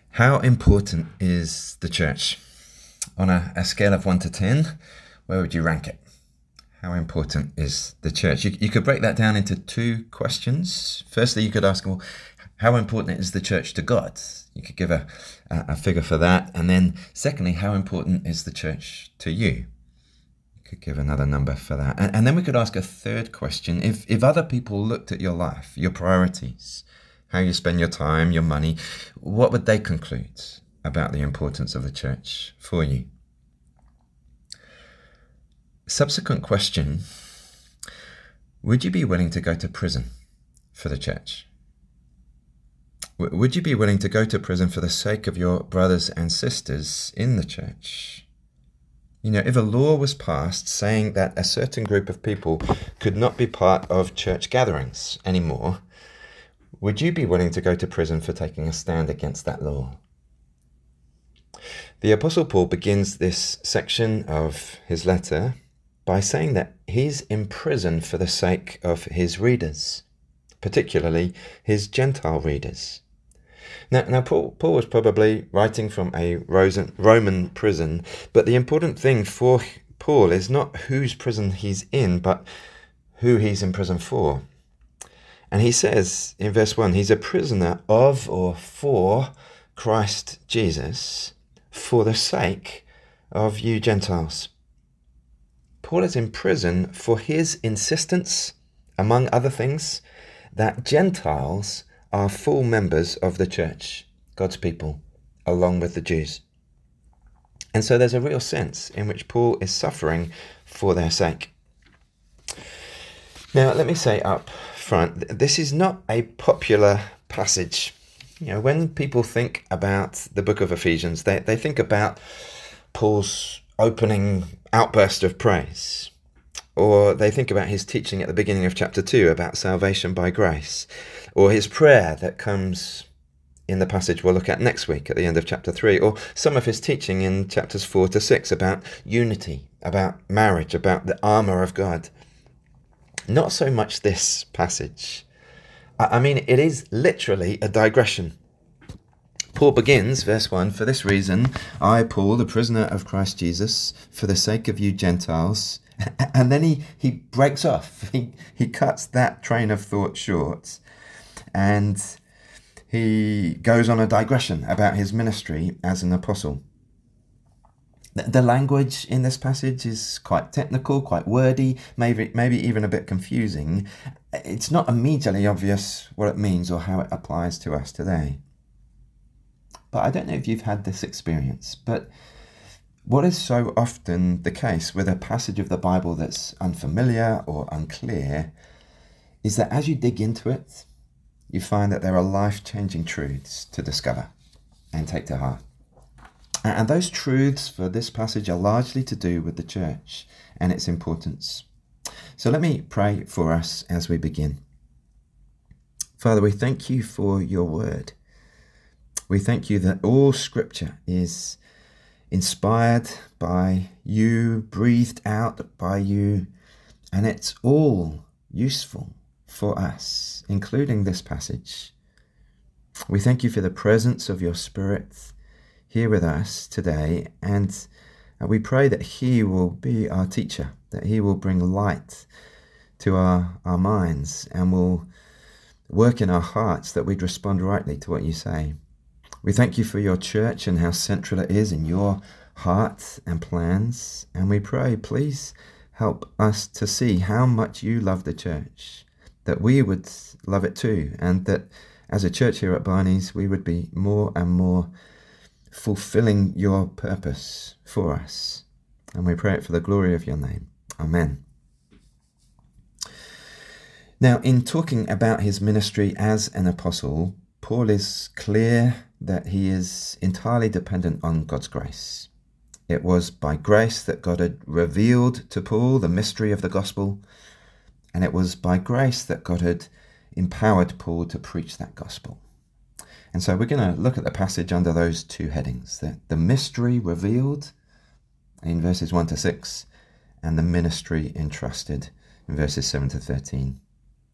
How important is the church? On a scale of 1 to 10, where would you rank it? How important is the church? You could break that down into two questions. Firstly, you could ask, well, how important is the church to God? You could give a figure for that. And then secondly, how important is the church to you? You could give another number for that. And then we could ask a third question. If other people looked at your life, your priorities, how you spend your time, your money, what would they conclude about the importance of the church for you? Subsequent question, would you be willing to go to prison for the church? Would you be willing to go to prison for the sake of your brothers and sisters in the church? You know, if a law was passed saying that a certain group of people could not be part of church gatherings anymore, would you be willing to go to prison for taking a stand against that law? The Apostle Paul begins this section of his letter by saying that he's in prison for the sake of his readers, particularly his Gentile readers. Now Paul was probably writing from a Roman prison, but the important thing for Paul is not whose prison he's in, but who he's in prison for. And he says in verse 1, he's a prisoner of or for Christ Jesus for the sake of you Gentiles. Paul is in prison for his insistence, among other things, that Gentiles are full members of the church, God's people, along with the Jews. And so there's a real sense in which Paul is suffering for their sake. Now, let me say up front, this is not a popular passage. You know, when people think about the book of Ephesians, they think about Paul's opening outburst of praise, or they think about his teaching at the beginning of chapter 2 about salvation by grace, or his prayer that comes in the passage we'll look at next week at the end of chapter 3, or some of his teaching in chapters 4 to 6 about unity, about marriage, about the armour of God. Not so much this passage. I mean, it is literally a digression. Paul begins, verse 1, for this reason, I, Paul, the prisoner of Christ Jesus, for the sake of you Gentiles. And then he breaks off. He cuts that train of thought short. And he goes on a digression about his ministry as an apostle. The language in this passage is quite technical, quite wordy, maybe even a bit confusing. It's not immediately obvious what it means or how it applies to us today. But I don't know if you've had this experience, but what is so often the case with a passage of the Bible that's unfamiliar or unclear is that as you dig into it, you find that there are life-changing truths to discover and take to heart. And those truths for this passage are largely to do with the church and its importance. So let me pray for us as we begin. Father, we thank you for your word. We thank you that all scripture is inspired by you, breathed out by you, and it's all useful for us, including this passage. We thank you for the presence of your Spirit here with us today, and we pray that he will be our teacher, that he will bring light to our minds and will work in our hearts that we'd respond rightly to what you say. We thank you for your church and how central it is in your heart and plans, and we pray, please help us to see how much you love the church, that we would love it too, and that as a church here at Barney's, we would be more and more fulfilling your purpose for us. And we pray it for the glory of your name. Amen. Now, in talking about his ministry as an apostle, Paul is clear that he is entirely dependent on God's grace. It was by grace that God had revealed to Paul the mystery of the gospel, and it was by grace that God had empowered Paul to preach that gospel. And so we're going to look at the passage under those two headings, the mystery revealed in verses 1 to 6, and the ministry entrusted in verses 7 to 13.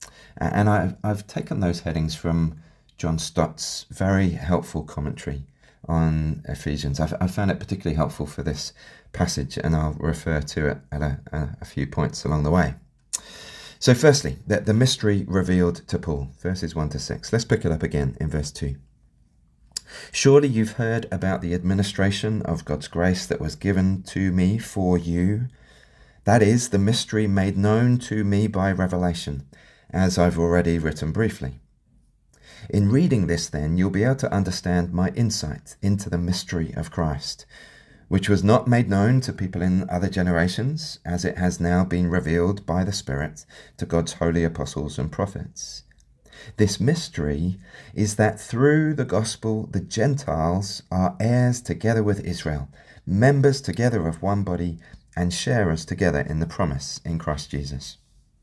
And I've taken those headings from John Stott's very helpful commentary on Ephesians. I found it particularly helpful for this passage, and I'll refer to it at a few points along the way. So firstly, the mystery revealed to Paul, verses 1 to 6. Let's pick it up again in verse 2. Surely you've heard about the administration of God's grace that was given to me for you. That is, the mystery made known to me by revelation, as I've already written briefly. In reading this, then, you'll be able to understand my insight into the mystery of Christ, which was not made known to people in other generations, as it has now been revealed by the Spirit to God's holy apostles and prophets. This mystery is that through the gospel, the Gentiles are heirs together with Israel, members together of one body, and sharers together in the promise in Christ Jesus.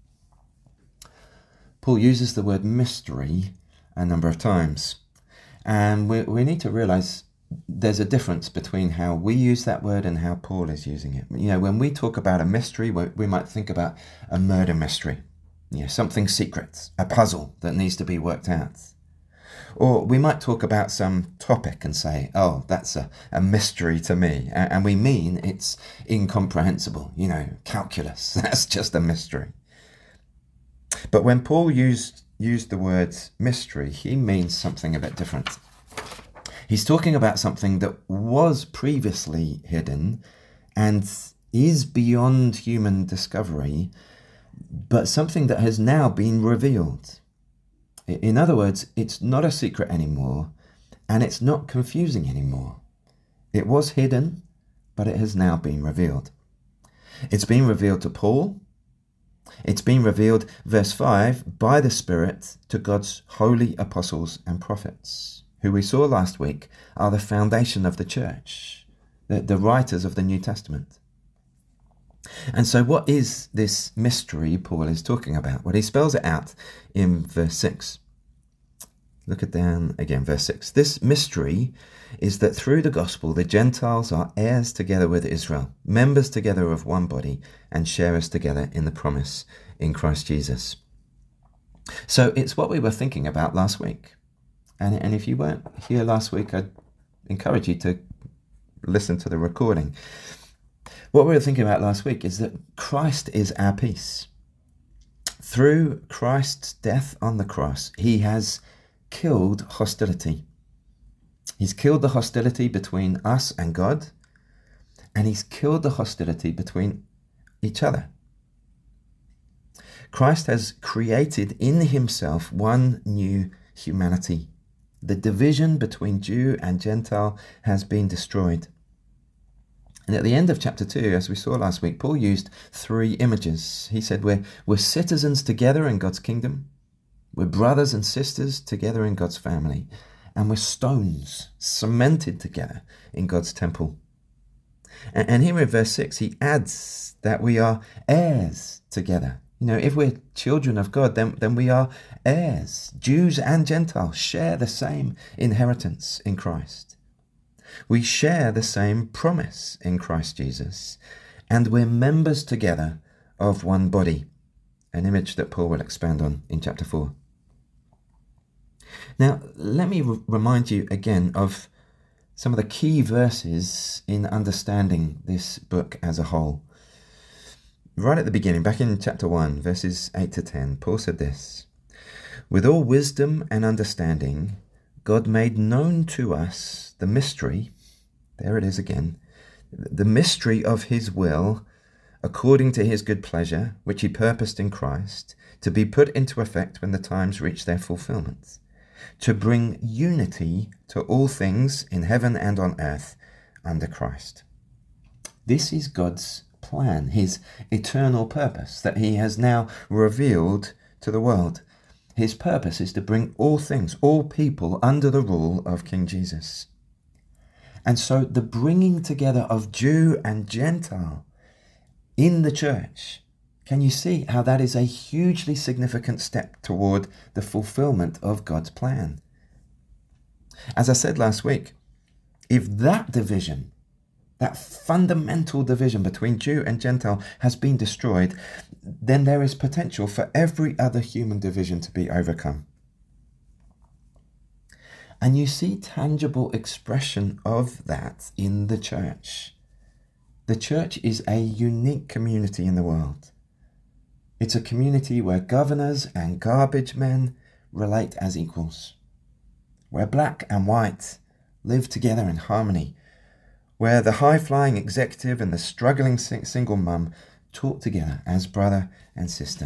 Paul uses the word mystery a number of times, and we need to realize there's a difference between how we use that word and how Paul is using it. When we talk about a mystery, we might think about a murder mystery, something secret, a puzzle that needs to be worked out. Or we might talk about some topic and say, oh, that's a mystery to me. And we mean it's incomprehensible, calculus. That's just a mystery. But when Paul used the word mystery, he means something a bit different. He's talking about something that was previously hidden and is beyond human discovery, but something that has now been revealed. In other words, it's not a secret anymore, and it's not confusing anymore. It was hidden, but it has now been revealed. It's been revealed to Paul. It's been revealed, verse 5, by the Spirit to God's holy apostles and prophets, who we saw last week are the foundation of the church, the writers of the New Testament. And so what is this mystery Paul is talking about? Well, he spells it out in verse 6. Look at down again, verse 6. This mystery is that through the gospel, the Gentiles are heirs together with Israel, members together of one body, and sharers together in the promise in Christ Jesus. So it's what we were thinking about last week. And if you weren't here last week, I'd encourage you to listen to the recording. What we were thinking about last week is that Christ is our peace. Through Christ's death on the cross, he has killed hostility. He's killed the hostility between us and God, and he's killed the hostility between each other. Christ has created in himself one new humanity. The division between Jew and Gentile has been destroyed. And at the end of chapter 2, as we saw last week, Paul used 3 images. He said we're citizens together in God's kingdom, we're brothers and sisters together in God's family, and we're stones cemented together in God's temple. And here in verse 6, he adds that we are heirs together. If we're children of God, then we are heirs. Jews and Gentiles share the same inheritance in Christ. We share the same promise in Christ Jesus, and we're members together of one body, an image that Paul will expand on in chapter 4. Now, let me remind you again of some of the key verses in understanding this book as a whole. Right at the beginning, back in chapter 1, verses 8 to 10, Paul said this: "With all wisdom and understanding, God made known to us the mystery," there it is again, "the mystery of his will, according to his good pleasure, which he purposed in Christ, to be put into effect when the times reach their fulfillment, to bring unity to all things in heaven and on earth under Christ." This is God's plan, his eternal purpose that he has now revealed to the world. His purpose is to bring all things, all people, under the rule of King Jesus. And so the bringing together of Jew and Gentile in the church, can you see how that is a hugely significant step toward the fulfillment of God's plan? As I said last week, if that division, that fundamental division between Jew and Gentile has been destroyed, then there is potential for every other human division to be overcome. And you see tangible expression of that in the church. The church is a unique community in the world. It's a community where governors and garbage men relate as equals, where black and white live together in harmony, where the high-flying executive and the struggling single mum talk together as brother and sister.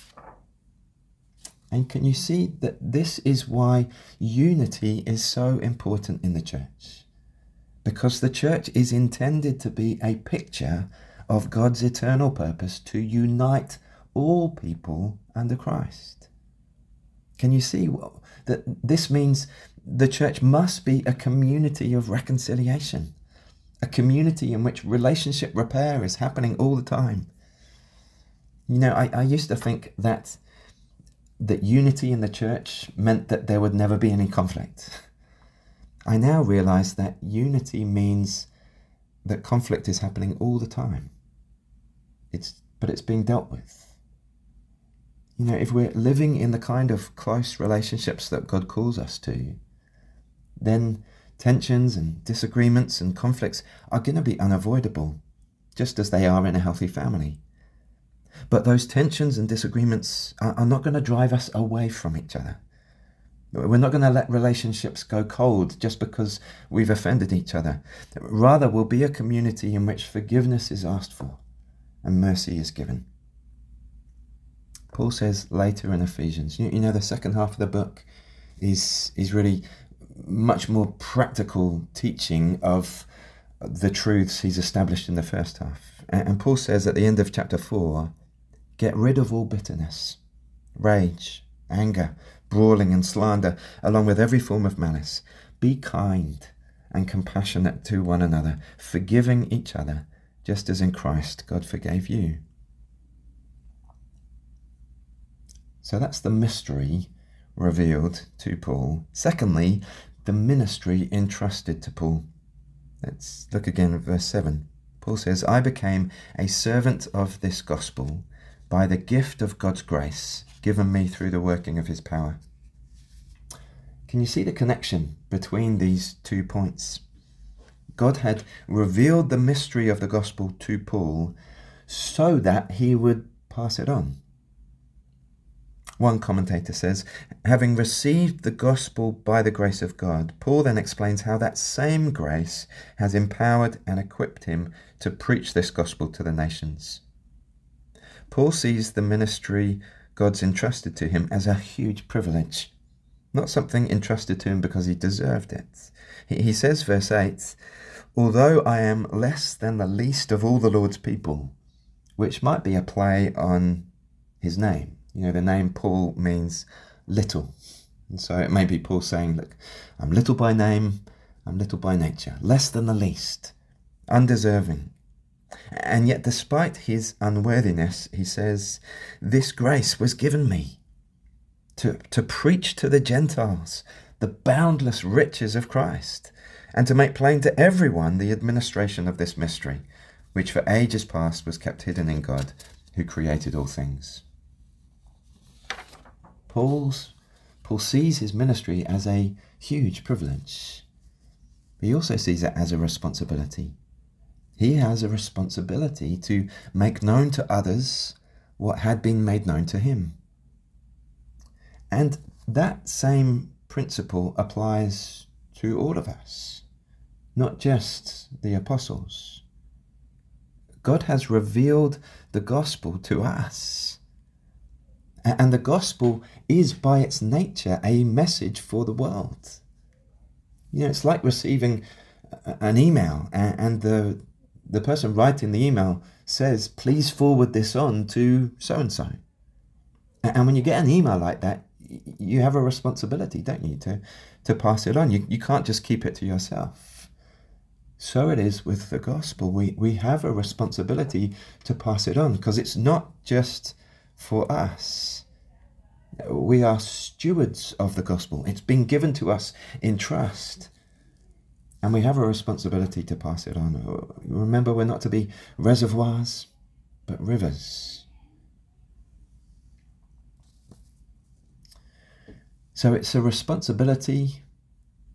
And can you see that this is why unity is so important in the church? Because the church is intended to be a picture of God's eternal purpose to unite all people under Christ. Can you see that this means the church must be a community of reconciliation, a community in which relationship repair is happening all the time? You know, I used to think that unity in the church meant that there would never be any conflict. I now realize that unity means that conflict is happening all the time. But it's being dealt with. You know, if we're living in the kind of close relationships that God calls us to, then tensions and disagreements and conflicts are going to be unavoidable, just as they are in a healthy family. But those tensions and disagreements are not going to drive us away from each other. We're not going to let relationships go cold just because we've offended each other. Rather, we'll be a community in which forgiveness is asked for and mercy is given. Paul says later in Ephesians, you know, the second half of the book is really much more practical teaching of the truths he's established in the first half. And Paul says at the end of chapter 4, get rid of all bitterness, rage, anger, brawling and slander, along with every form of malice. Be kind and compassionate to one another, forgiving each other, just as in Christ God forgave you. So that's the mystery revealed to Paul. Secondly, the ministry entrusted to Paul. Let's look again at verse 7. Paul says, I became a servant of this gospel by the gift of God's grace given me through the working of his power. Can you see the connection between these 2 points? God had revealed the mystery of the gospel to Paul so that he would pass it on. One commentator says, having received the gospel by the grace of God, Paul then explains how that same grace has empowered and equipped him to preach this gospel to the nations. Paul sees the ministry God's entrusted to him as a huge privilege, not something entrusted to him because he deserved it. He says, verse 8, although I am less than the least of all the Lord's people, which might be a play on his name. You know, the name Paul means little. And so it may be Paul saying, look, I'm little by name, I'm little by nature, less than the least, undeserving. And yet despite his unworthiness, he says, this grace was given me to preach to the Gentiles the boundless riches of Christ, and to make plain to everyone the administration of this mystery, which for ages past was kept hidden in God, who created all things. Paul sees his ministry as a huge privilege. He also sees it as a responsibility. He has a responsibility to make known to others what had been made known to him. And that same principle applies to all of us, not just the apostles. God has revealed the gospel to us. And the gospel is by its nature a message for the world. You know, it's like receiving an email and the person writing the email says, please forward this on to so-and-so. And when you get an email like that, you have a responsibility, don't you, to pass it on. You can't just keep it to yourself. So it is with the gospel. We have a responsibility to pass it on, because it's not just for us. We are stewards of the gospel. It's been given to us in trust, and we have a responsibility to pass it on. Remember, we're not to be reservoirs, but rivers. So it's a responsibility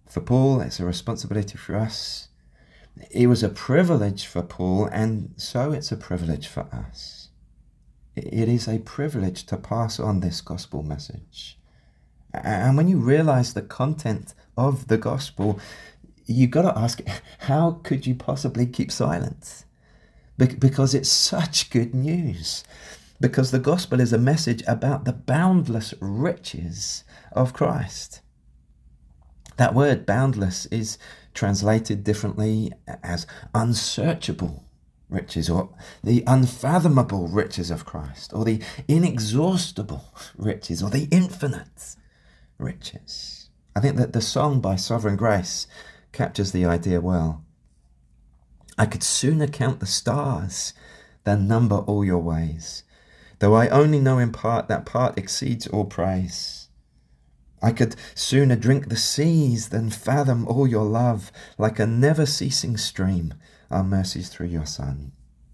For Paul, it's a responsibility for us. It was a privilege for Paul, and so it's a privilege for us. It is a privilege to pass on this gospel message. And when you realize the content of the gospel, you've got to ask, how could you possibly keep silent? Because it's such good news. Because the gospel is a message about the boundless riches of Christ. That word boundless is translated differently as unsearchable riches, or the unfathomable riches of Christ, or the inexhaustible riches, or the infinite riches. I think that the song by Sovereign Grace captures the idea well. I could sooner count the stars than number all your ways, though I only know in part, that part exceeds all praise. I could sooner drink the seas than fathom all your love. Like a never-ceasing stream, our mercies through your Son.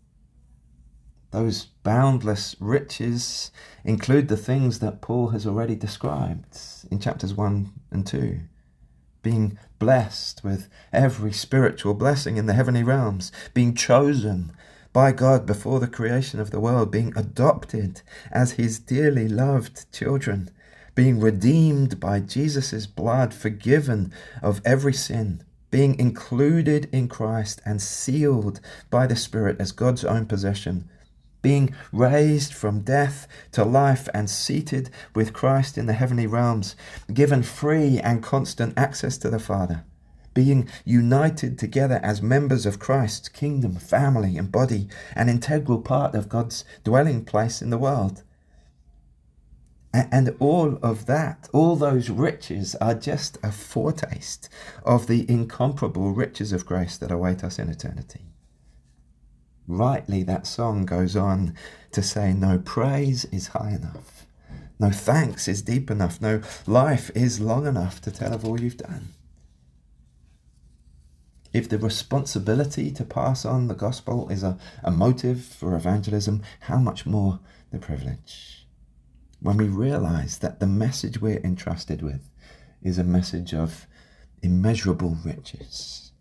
Those boundless riches include the things that Paul has already described in chapters 1 and 2. Being blessed with every spiritual blessing in the heavenly realms, being chosen by God before the creation of the world, being adopted as his dearly loved children, being redeemed by Jesus' blood, forgiven of every sin, being included in Christ and sealed by the Spirit as God's own possession, being raised from death to life and seated with Christ in the heavenly realms, given free and constant access to the Father, being united together as members of Christ's kingdom, family and body, an integral part of God's dwelling place in the world. And all of that, all those riches are just a foretaste of the incomparable riches of grace that await us in eternity. Rightly, that song goes on to say, no praise is high enough, no thanks is deep enough, no life is long enough to tell of all you've done. If the responsibility to pass on the gospel is a motive for evangelism, how much more the privilege? When we realize that the message we're entrusted with is a message of immeasurable riches.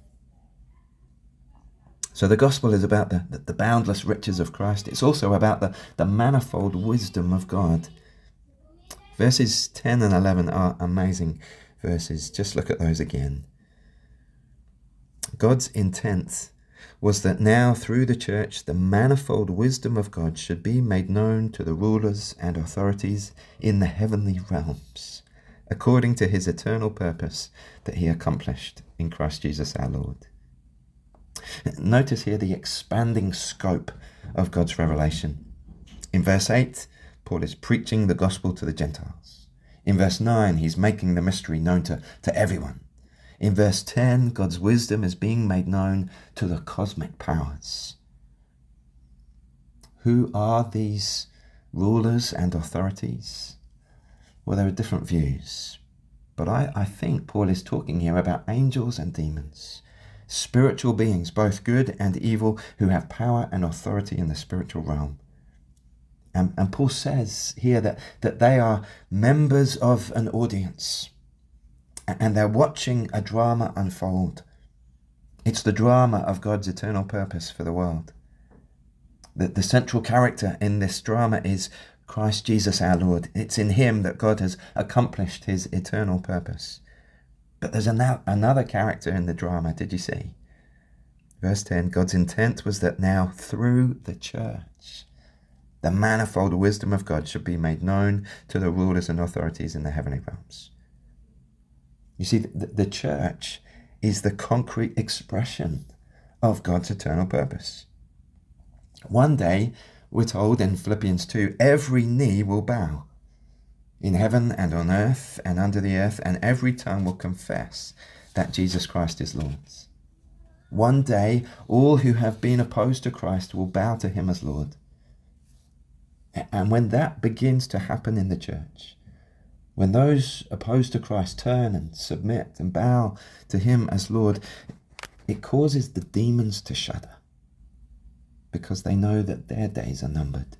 So the gospel is about the boundless riches of Christ. It's also about the manifold wisdom of God. Verses 10 and 11 are amazing verses. Just look at those again. God's intent was that now through the church the manifold wisdom of God should be made known to the rulers and authorities in the heavenly realms, according to his eternal purpose that he accomplished in Christ Jesus our Lord. Notice here the expanding scope of God's revelation. In verse 8, Paul is preaching the gospel to the Gentiles. In verse 9, he's making the mystery known to everyone. In verse 10, God's wisdom is being made known to the cosmic powers. Who are these rulers and authorities? Well, there are different views, but I think Paul is talking here about angels and demons, spiritual beings, both good and evil, who have power and authority in the spiritual realm. And Paul says here that they are members of an audience, and they're watching a drama unfold. It's the drama of God's eternal purpose for the world. The central character in this drama is Christ Jesus our Lord. It's in him that God has accomplished his eternal purpose. But there's another character in the drama, did you see? Verse 10, God's intent was that now through the church, the manifold wisdom of God should be made known to the rulers and authorities in the heavenly realms. You see, the church is the concrete expression of God's eternal purpose. One day, we're told in Philippians 2, every knee will bow in heaven and on earth and under the earth, and every tongue will confess that Jesus Christ is Lord. One day, all who have been opposed to Christ will bow to him as Lord. And when that begins to happen in the church, when those opposed to Christ turn and submit and bow to him as Lord, it causes the demons to shudder because they know that their days are numbered.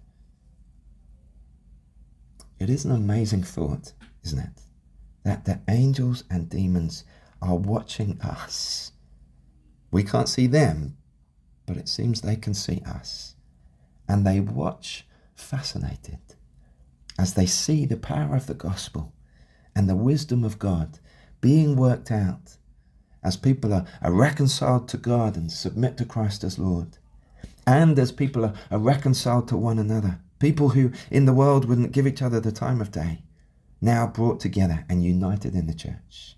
It is an amazing thought, isn't it? That the angels and demons are watching us. We can't see them, but it seems they can see us. And they watch fascinated as they see the power of the gospel and the wisdom of God being worked out as people are reconciled to God and submit to Christ as Lord. And as people are reconciled to one another, people who in the world wouldn't give each other the time of day, now brought together and united in the church.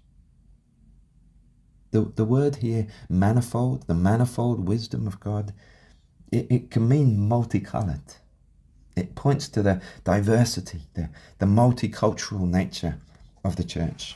The word here, manifold, the manifold wisdom of God, it can mean multicolored. It points to the diversity, the multicultural nature of the church.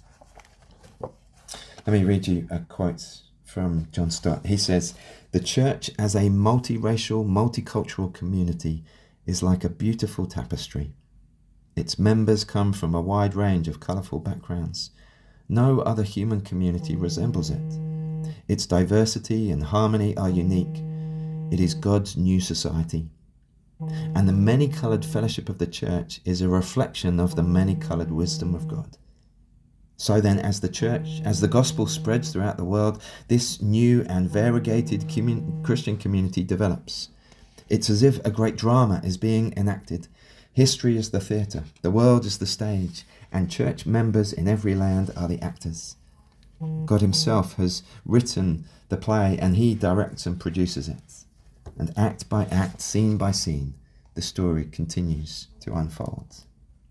Let me read you a quote from John Stott. He says, "The church as a multiracial, multicultural community is like a beautiful tapestry. Its members come from a wide range of colourful backgrounds. No other human community resembles it. Its diversity and harmony are unique. It is God's new society. And the many-coloured fellowship of the church is a reflection of the many-coloured wisdom of God. So then, as the gospel spreads throughout the world, this new and variegated Christian community develops. It's as if a great drama is being enacted. History is the theatre, the world is the stage, and church members in every land are the actors. God himself has written the play, and he directs and produces it. And act by act, scene by scene, the story continues to unfold."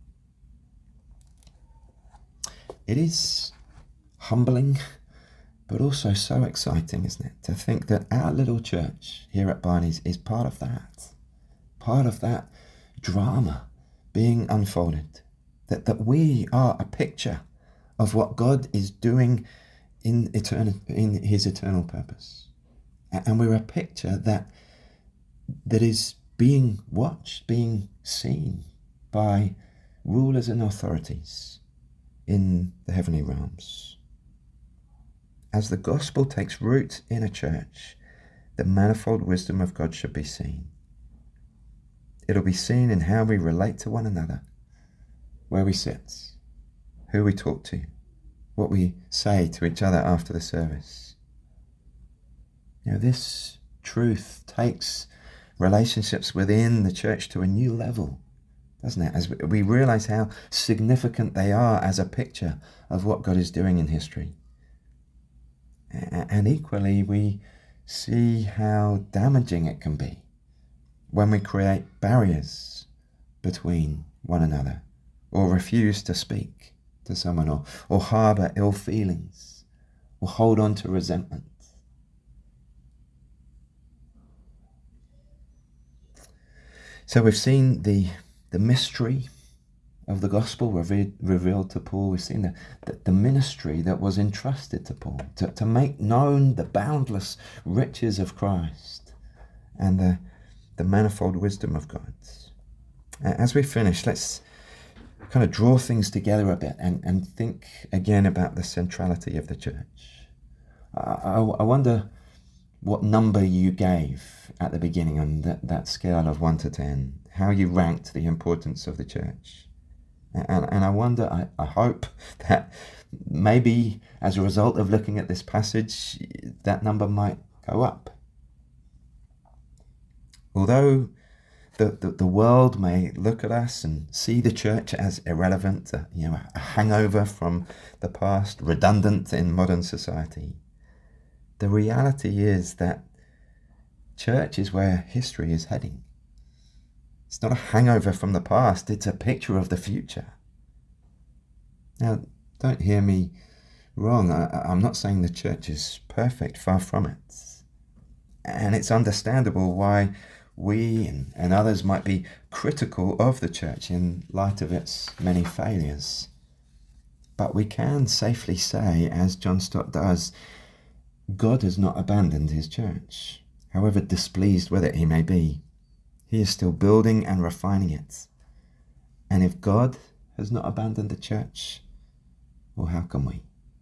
It is humbling, but also so exciting, isn't it, to think that our little church here at Barney's is part of that drama being unfolded, that we are a picture of what God is doing in his eternal purpose. And we're a picture that is being watched, being seen by rulers and authorities in the heavenly realms. As the gospel takes root in a church, the manifold wisdom of God should be seen. It'll be seen in how we relate to one another, where we sit, who we talk to, what we say to each other after the service. This truth takes relationships within the church to a new level, doesn't it? As we realize how significant they are as a picture of what God is doing in history. And equally, we see how damaging it can be when we create barriers between one another, or refuse to speak to someone, or harbour ill feelings, or hold on to resentment. So we've seen the mystery of the gospel revealed to Paul. We've seen the ministry that was entrusted to Paul, to make known the boundless riches of Christ and the manifold wisdom of God. As we finish, let's kind of draw things together a bit and think again about the centrality of the church. I wonder what number you gave at the beginning on that scale of 1 to 10, how you ranked the importance of the church. And I wonder, I hope that maybe as a result of looking at this passage, that number might go up. Although the world may look at us and see the church as irrelevant, a hangover from the past, redundant in modern society, the reality is that church is where history is heading. It's not a hangover from the past, it's a picture of the future. Now, don't hear me wrong. I'm not saying the church is perfect, far from it. And it's understandable why we and others might be critical of the church in light of its many failures. But we can safely say, as John Stott does, God has not abandoned his church, however displeased with it he may be. He is still building and refining it. And if God has not abandoned the church, well, how can we?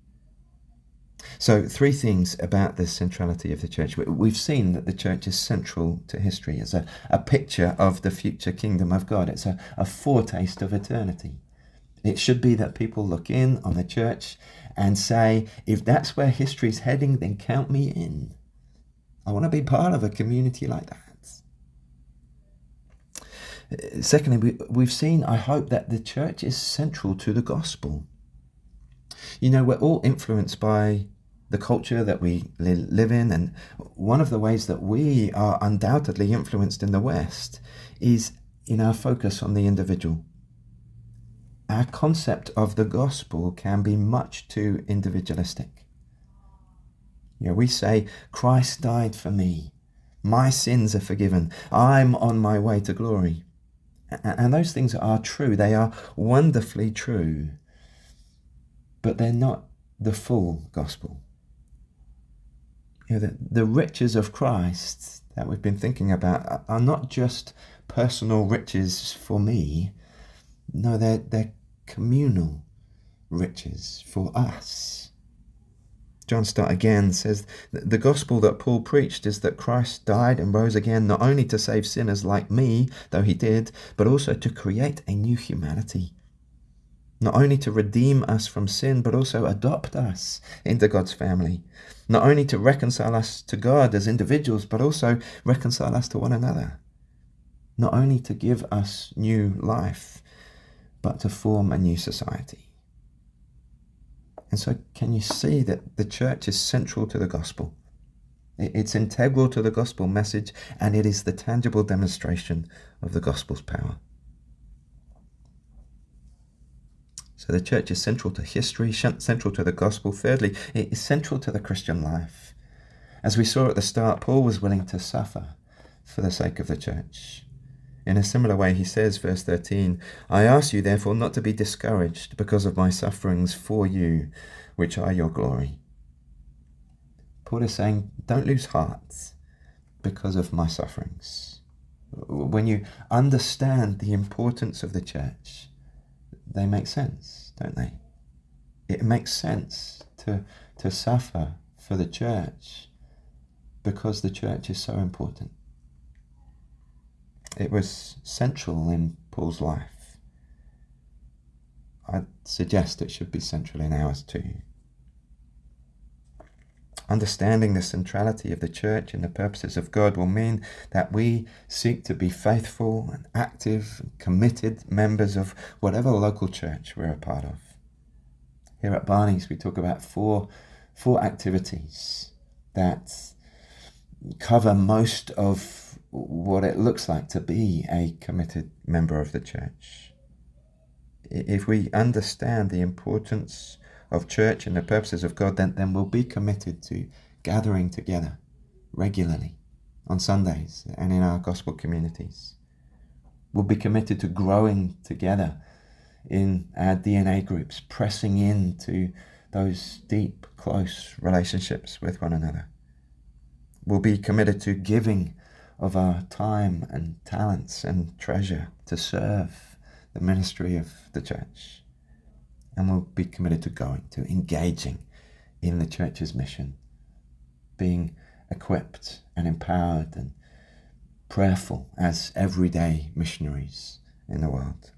So 3 things about the centrality of the church. We've seen that the church is central to history. It's a picture of the future kingdom of God. It's a foretaste of eternity. It should be that people look in on the church and say, if that's where history's heading, then count me in. I want to be part of a community like that. Secondly, we've seen, I hope, that the church is central to the gospel. You know, we're all influenced by the culture that we live in, and one of the ways that we are undoubtedly influenced in the West is in our focus on the individual. Our concept of the gospel can be much too individualistic. You know, we say, Christ died for me. My sins are forgiven. I'm on my way to glory. And those things are true. They are wonderfully true. But they're not the full gospel. You know, the riches of Christ that we've been thinking about are not just personal riches for me. No, they're communal riches for us. John Stott again says, the gospel that Paul preached is that Christ died and rose again, not only to save sinners like me, though he did, but also to create a new humanity. Not only to redeem us from sin, but also adopt us into God's family. Not only to reconcile us to God as individuals, but also reconcile us to one another. Not only to give us new life, but to form a new society. And so can you see that the church is central to the gospel? It's integral to the gospel message, and it is the tangible demonstration of the gospel's power. So the church is central to history, central to the gospel. Thirdly, it is central to the Christian life. As we saw at the start, Paul was willing to suffer for the sake of the church. In a similar way, he says, verse 13, I ask you, therefore, not to be discouraged because of my sufferings for you, which are your glory. Paul is saying, don't lose heart because of my sufferings. When you understand the importance of the church, they make sense, don't they? It makes sense to suffer for the church because the church is so important. It was central in Paul's life. I'd suggest it should be central in ours too. Understanding the centrality of the church and the purposes of God will mean that we seek to be faithful and active and committed members of whatever local church we're a part of. Here at Barney's, we talk about four activities that cover most of what it looks like to be a committed member of the church. If we understand the importance of church and the purposes of God, then we'll be committed to gathering together regularly on Sundays and in our gospel communities. We'll be committed to growing together in our DNA groups, pressing into those deep, close relationships with one another. We'll be committed to giving of our time and talents and treasure to serve the ministry of the church. And we'll be committed to going, to engaging in the church's mission, being equipped and empowered and prayerful as everyday missionaries in the world.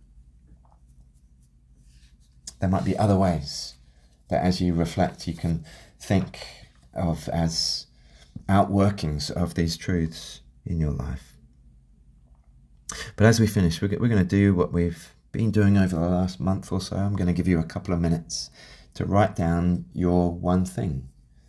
There might be other ways that as you reflect, you can think of as outworkings of these truths in your life. But as we finish, we're going to do what we've been doing over the last month or so. I'm going to give you a couple of minutes to write down your one thing,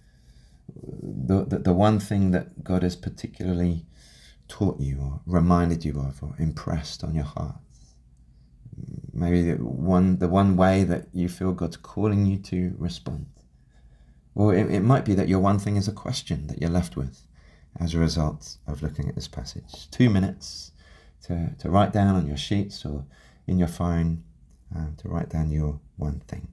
the one thing that God has particularly taught you or reminded you of or impressed on your heart. Maybe the one way that you feel God's calling you to respond. Or it might be that your one thing is a question that you're left with as a result of looking at this passage. 2 minutes to write down on your sheets or in your phone to write down your one thing.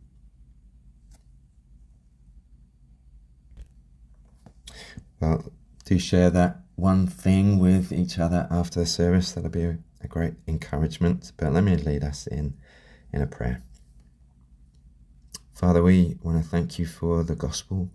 Well, do share that one thing with each other after the service. That'll be a great encouragement. But let me lead us in a prayer. Father, we want to thank you for the gospel,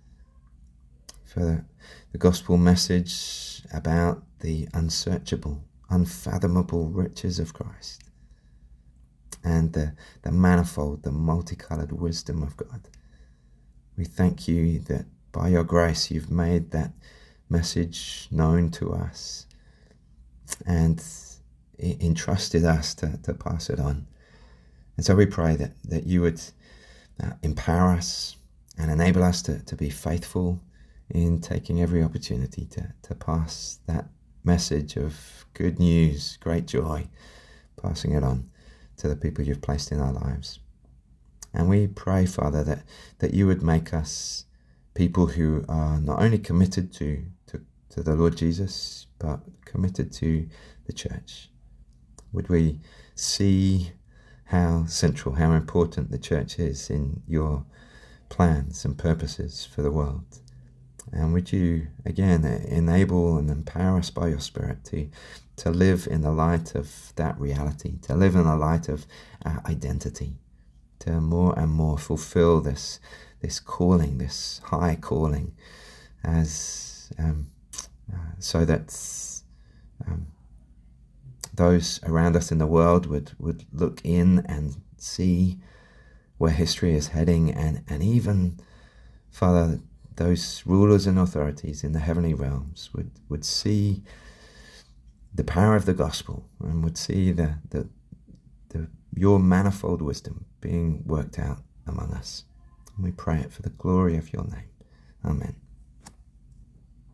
for the gospel message about the unsearchable, unfathomable riches of Christ. and the manifold, the multicolored wisdom of God. We thank you that by your grace you've made that message known to us and entrusted us to pass it on. And so we pray that you would empower us and enable us to be faithful in taking every opportunity to pass that message of good news, great joy, passing it on to the people you've placed in our lives. And we pray, Father, that you would make us people who are not only committed to the Lord Jesus, but committed to the church. Would we see how central, how important the church is in your plans and purposes for the world? And would you, again, enable and empower us by your Spirit to live in the light of that reality, to live in the light of our identity, to more and more fulfill this calling, this high calling, as so that those around us in the world would look in and see where history is heading, and even, Father, those rulers and authorities in the heavenly realms would see the power of the gospel and would see your manifold wisdom being worked out among us. And we pray it for the glory of your name. Amen.